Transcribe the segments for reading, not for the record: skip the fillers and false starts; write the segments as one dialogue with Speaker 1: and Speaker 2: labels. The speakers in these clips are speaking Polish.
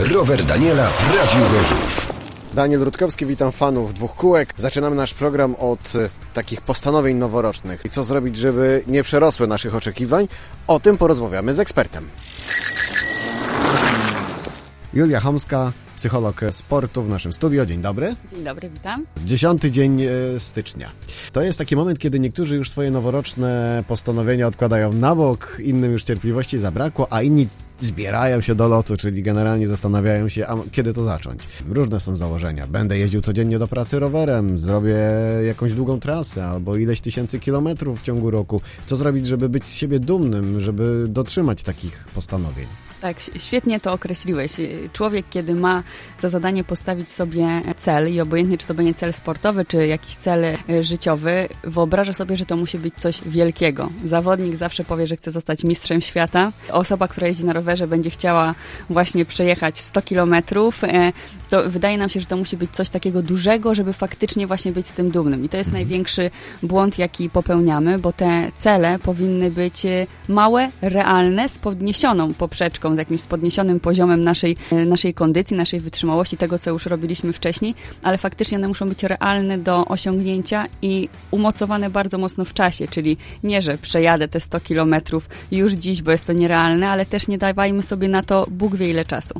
Speaker 1: Rower Daniela w Radiu Gorzów.
Speaker 2: Daniel Rutkowski, witam fanów dwóch kółek. Zaczynamy nasz program od takich postanowień noworocznych. I co zrobić, żeby nie przerosły naszych oczekiwań? O tym porozmawiamy z ekspertem. Julia Chomska, psycholog sportu w naszym studio. Dzień dobry.
Speaker 3: Dzień dobry, witam.
Speaker 2: 10 dzień stycznia. To jest taki moment, kiedy niektórzy już swoje noworoczne postanowienia odkładają na bok, innym już cierpliwości zabrakło, a inni zbierają się do lotu, czyli generalnie zastanawiają się, a kiedy to zacząć. Różne są założenia. Będę jeździł codziennie do pracy rowerem, zrobię jakąś długą trasę albo ileś tysięcy kilometrów w ciągu roku. Co zrobić, żeby być z siebie dumnym, żeby dotrzymać takich postanowień?
Speaker 3: Tak, świetnie to określiłeś. Człowiek, kiedy ma za zadanie postawić sobie cel i obojętnie, czy to będzie cel sportowy, czy jakiś cel życiowy, wyobraża sobie, że to musi być coś wielkiego. Zawodnik zawsze powie, że chce zostać mistrzem świata. Osoba, która jeździ na rowerze, będzie chciała właśnie przejechać 100 kilometrów. To wydaje nam się, że to musi być coś takiego dużego, żeby faktycznie właśnie być z tym dumnym. I to jest największy błąd, jaki popełniamy, bo te cele powinny być małe, realne, z podniesioną poprzeczką, z jakimś podniesionym poziomem naszej kondycji, naszej wytrzymałości, tego, co już robiliśmy wcześniej, ale faktycznie one muszą być realne do osiągnięcia i umocowane bardzo mocno w czasie, czyli nie, że przejadę te 100 kilometrów już dziś, bo jest to nierealne, ale też nie dawajmy sobie na to Bóg wie ile czasu.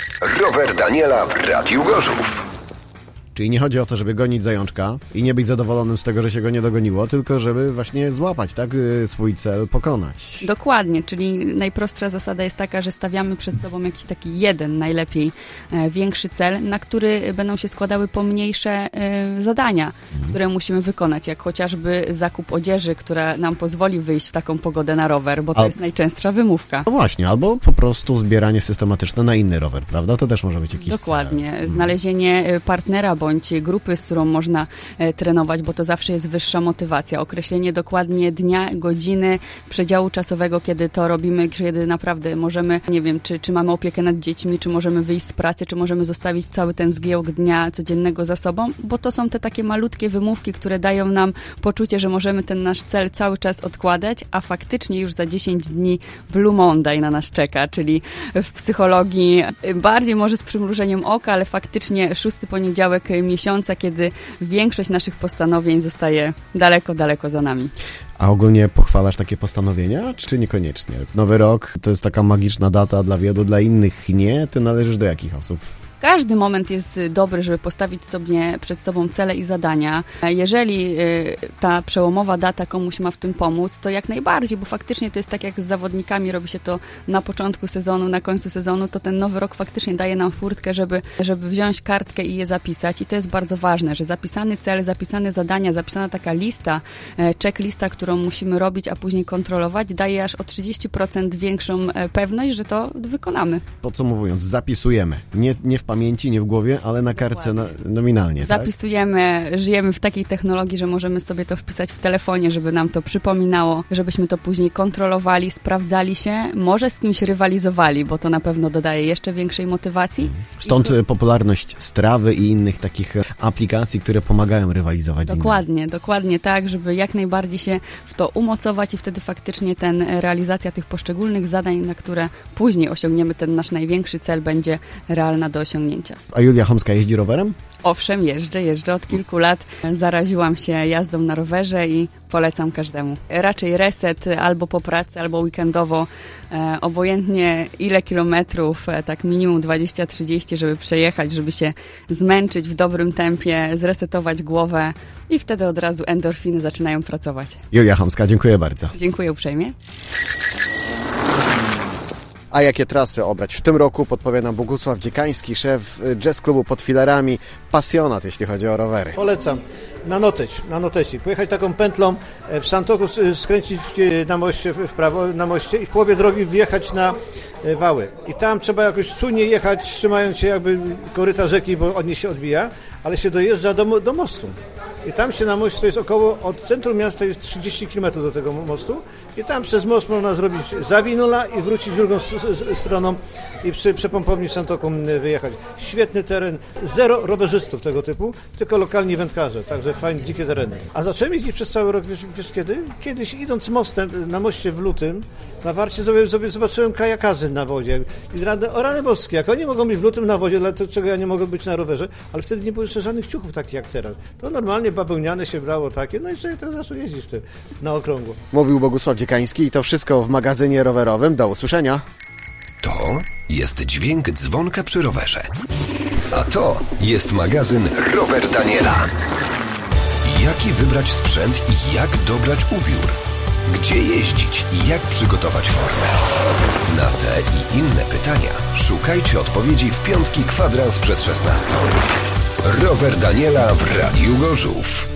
Speaker 1: Rower Daniela w Radiu Gorzów.
Speaker 2: Czyli nie chodzi o to, żeby gonić zajączka i nie być zadowolonym z tego, że się go nie dogoniło, tylko żeby właśnie złapać, tak, swój cel, pokonać.
Speaker 3: Dokładnie, czyli najprostsza zasada jest taka, że stawiamy przed sobą jakiś taki jeden, najlepiej większy cel, na który będą się składały pomniejsze zadania, które musimy wykonać, jak chociażby zakup odzieży, która nam pozwoli wyjść w taką pogodę na rower, bo to jest najczęstsza wymówka.
Speaker 2: No właśnie, albo po prostu zbieranie systematyczne na inny rower, prawda? To też może być jakiś
Speaker 3: Dokładnie. Znalezienie partnera bądź grupy, z którą można trenować, bo to zawsze jest wyższa motywacja. Określenie dokładnie dnia, godziny, przedziału czasowego, kiedy to robimy, kiedy naprawdę możemy, nie wiem, czy mamy opiekę nad dziećmi, czy możemy wyjść z pracy, czy możemy zostawić cały ten zgiełk dnia codziennego za sobą, bo to są te takie malutkie wymówki, które dają nam poczucie, że możemy ten nasz cel cały czas odkładać, a faktycznie już za 10 dni Blue Monday na nas czeka, czyli w psychologii bardziej może z przymrużeniem oka, ale faktycznie 6. poniedziałek miesiąca, kiedy większość naszych postanowień zostaje daleko, daleko za nami.
Speaker 2: A ogólnie pochwalasz takie postanowienia, czy niekoniecznie? Nowy rok to jest taka magiczna data dla wielu, dla innych nie. Ty należysz do jakich osób?
Speaker 3: Każdy moment jest dobry, żeby postawić sobie przed sobą cele i zadania. Jeżeli ta przełomowa data komuś ma w tym pomóc, to jak najbardziej, bo faktycznie to jest tak jak z zawodnikami, robi się to na początku sezonu, na końcu sezonu, to ten nowy rok faktycznie daje nam furtkę, żeby wziąć kartkę i je zapisać. I to jest bardzo ważne, że zapisany cel, zapisane zadania, zapisana taka lista, checklista, którą musimy robić, a później kontrolować, daje aż o 30% większą pewność, że to wykonamy.
Speaker 2: Podsumowując, zapisujemy. Nie w pamięci, nie w głowie, ale na kartce nominalnie.
Speaker 3: Zapisujemy, tak? Żyjemy w takiej technologii, że możemy sobie to wpisać w telefonie, żeby nam to przypominało, żebyśmy to później kontrolowali, sprawdzali się, może z kimś rywalizowali, bo to na pewno dodaje jeszcze większej motywacji.
Speaker 2: Stąd popularność Strawy i innych takich aplikacji, które pomagają rywalizować z innymi.
Speaker 3: Dokładnie tak, żeby jak najbardziej się w to umocować i wtedy faktycznie realizacja tych poszczególnych zadań, na które później osiągniemy ten nasz największy cel, będzie realna do osiągnięcia.
Speaker 2: A Julia Chomska jeździ rowerem?
Speaker 3: Owszem, jeżdżę od kilku lat. Zaraziłam się jazdą na rowerze i polecam każdemu. Raczej reset albo po pracy, albo weekendowo, obojętnie ile kilometrów, tak minimum 20-30, żeby przejechać, żeby się zmęczyć w dobrym tempie, zresetować głowę i wtedy od razu endorfiny zaczynają pracować.
Speaker 2: Julia Chomska, dziękuję bardzo.
Speaker 3: Dziękuję uprzejmie.
Speaker 2: A jakie trasy obrać? W tym roku podpowie nam Bogusław Dziekański, szef jazz klubu Pod Filarami, pasjonat, jeśli chodzi o rowery.
Speaker 4: Polecam na Noteci. Pojechać taką pętlą w Santoku, skręcić na moście w prawo, na moście i w połowie drogi wjechać na Wały. I tam trzeba jakoś czujnie jechać, trzymając się jakby koryta rzeki, bo od niej się odbija, ale się dojeżdża do mostu. I tam się na moście, to jest około, od centrum miasta jest 30 km do tego mostu i tam przez most można zrobić zawinula i wrócić drugą stroną i przy przepompowni Santoku wyjechać. Świetny teren, zero rowerzystów tego typu, tylko lokalni wędkarze. Także te fajne, dzikie tereny. A zacząłem jeździć przez cały rok, wiesz kiedy? Kiedyś idąc mostem, na moście w lutym, na Warcie sobie zobaczyłem kajakarzy na wodzie. I o rany boskie, jak oni mogą być w lutym na wodzie, dlaczego ja nie mogę być na rowerze? Ale wtedy nie było jeszcze żadnych ciuchów takich jak teraz. To normalnie bawełniane się brało takie, no i człowiek teraz zaczął jeździć na okrągło.
Speaker 2: Mówił Bogusław Dziekański i to wszystko w magazynie rowerowym. Do usłyszenia.
Speaker 1: To jest dźwięk dzwonka przy rowerze. A to jest magazyn Rower Daniela. Jaki wybrać sprzęt i jak dobrać ubiór? Gdzie jeździć i jak przygotować formę? Na te i inne pytania szukajcie odpowiedzi w piątki kwadrans przed 16. Rower Daniela w Radiu Gorzów.